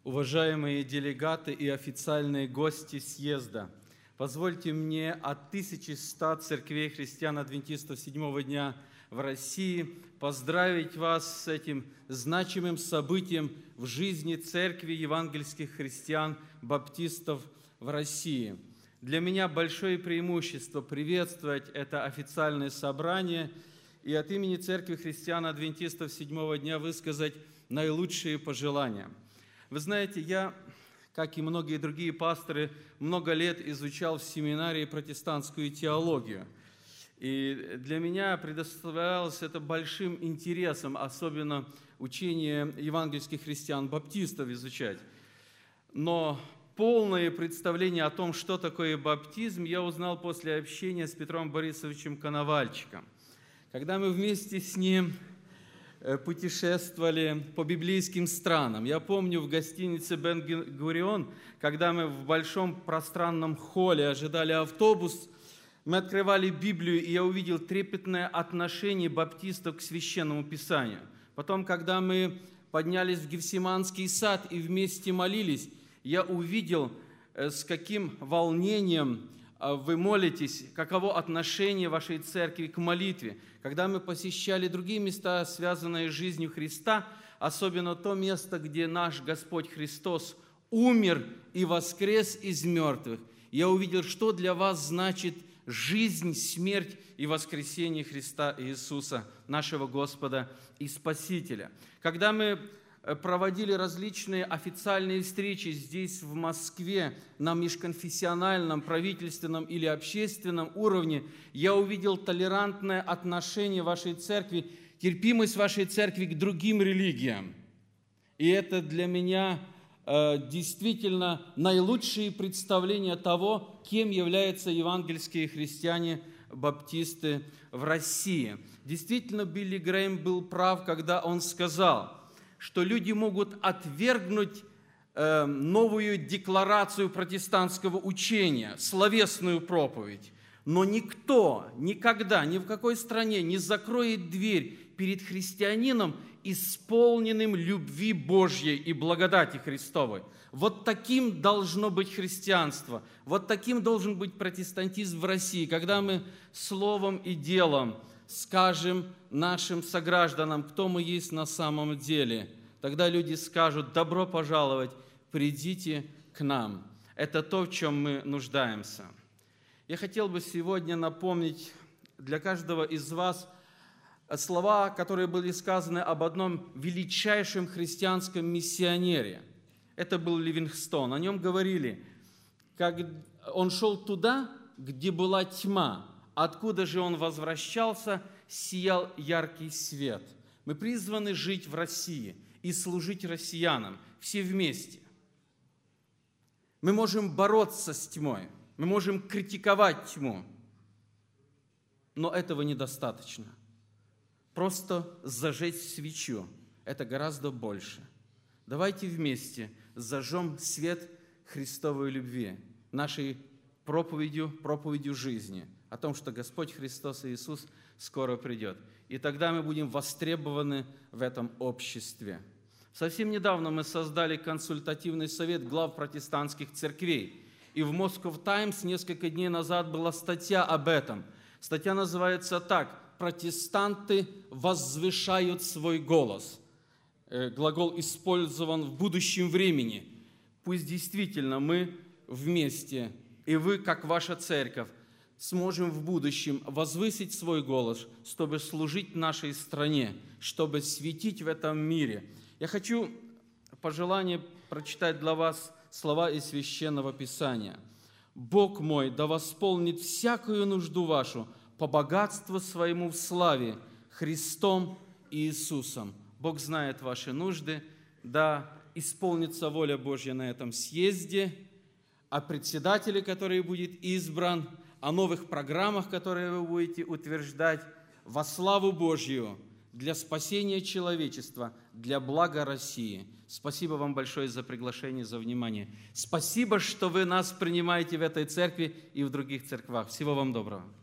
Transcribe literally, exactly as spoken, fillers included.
Уважаемые делегаты и официальные гости съезда, позвольте мне от тысячи ста церквей христиан-адвентистов седьмого дня в России поздравить вас с этим значимым событием в жизни Церкви евангельских христиан-баптистов в России. Для меня большое преимущество приветствовать это официальное собрание и от имени Церкви христиан-адвентистов седьмого дня высказать наилучшие пожелания. Вы знаете, я, как и многие другие пасторы, много лет изучал в семинарии протестантскую теологию. И для меня предоставлялось это большим интересом, особенно учение евангельских христиан-баптистов изучать. Но полное представление о том, что такое баптизм, я узнал после общения с Петром Борисовичем Коновальчиком. Когда мы вместе с ним путешествовали по библейским странам. Я помню в гостинице Бен-Гурион, когда мы в большом пространном холле ожидали автобус, мы открывали Библию, и я увидел трепетное отношение баптистов к Священному Писанию. Потом, когда мы поднялись в Гефсиманский сад и вместе молились, я увидел, с каким волнением вы молитесь, каково отношение вашей церкви к молитве. Когда мы посещали другие места, связанные с жизнью Христа, особенно то место, где наш Господь Христос умер и воскрес из мертвых, я увидел, что для вас значит жизнь, смерть и воскресение Христа Иисуса, нашего Господа и Спасителя. Когда мы проводили различные официальные встречи здесь, в Москве, на межконфессиональном, правительственном или общественном уровне, я увидел толерантное отношение вашей церкви, терпимость вашей церкви к другим религиям. И это для меня э, действительно наилучшие представления того, кем являются евангельские христиане-баптисты в России. Действительно, Билли Грэм был прав, когда он сказал, что люди могут отвергнуть э, новую декларацию протестантского учения, словесную проповедь, но никто никогда, ни в какой стране не закроет дверь перед христианином, исполненным любви Божьей и благодати Христовой. Вот таким должно быть христианство, вот таким должен быть протестантизм в России, когда мы словом и делом скажем нашим согражданам, кто мы есть на самом деле, тогда люди скажут: добро пожаловать, придите к нам. Это то, в чем мы нуждаемся. Я хотел бы сегодня напомнить для каждого из вас слова, которые были сказаны об одном величайшем христианском миссионере. Это был Ливингстон. О нем говорили, как он шел туда, где была тьма, откуда же он возвращался, сиял яркий свет. Мы призваны жить в России и служить россиянам все вместе. Мы можем бороться с тьмой, мы можем критиковать тьму, но этого недостаточно. Просто зажечь свечу – это гораздо больше. Давайте вместе зажжем свет Христовой любви, нашей проповедью, проповедью жизни, о том, что Господь Христос Иисус скоро придет. И тогда мы будем востребованы в этом обществе. Совсем недавно мы создали консультативный совет глав протестантских церквей. И в Moscow Times несколько дней назад была статья об этом. Статья называется так: «Протестанты возвышают свой голос». Глагол использован в будущем времени. Пусть действительно мы вместе, и вы, как ваша церковь, сможем в будущем возвысить свой голос, чтобы служить нашей стране, чтобы светить в этом мире. Я хочу пожелание прочитать для вас слова из Священного Писания. «Бог мой да восполнит всякую нужду вашу по богатству своему в славе Христом и Иисусом». Бог знает ваши нужды, да исполнится воля Божья на этом съезде, о председателе, который будет избран, о новых программах, которые вы будете утверждать во славу Божью, для спасения человечества, для блага России. Спасибо вам большое за приглашение, за внимание. Спасибо, что вы нас принимаете в этой церкви и в других церквах. Всего вам доброго.